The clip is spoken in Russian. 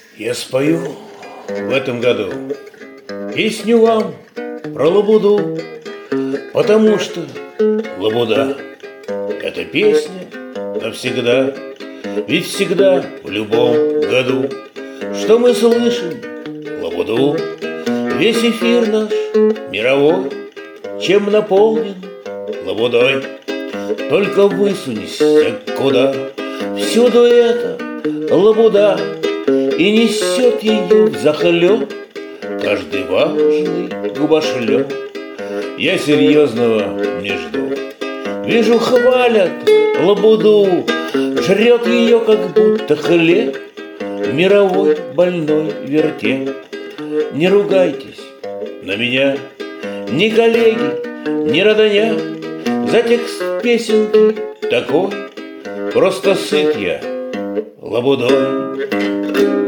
Я спою в этом году песню вам про лабуду, потому что лабуда — это песня навсегда. Ведь всегда, в любом году, что мы слышим лабуду, весь эфир наш мировой чем наполнен лабудой. Только высунься куда, всюду это лабуда, и несет ее взахлеб каждый важный губошлеп. Я серьезного не жду, вижу, хвалят лабуду, жрет ее, как будто хлеб, мировой больной вертеп. Не ругайтесь на меня, ни коллеги, ни родня, за текст песенки такой, просто сыт я лабудой.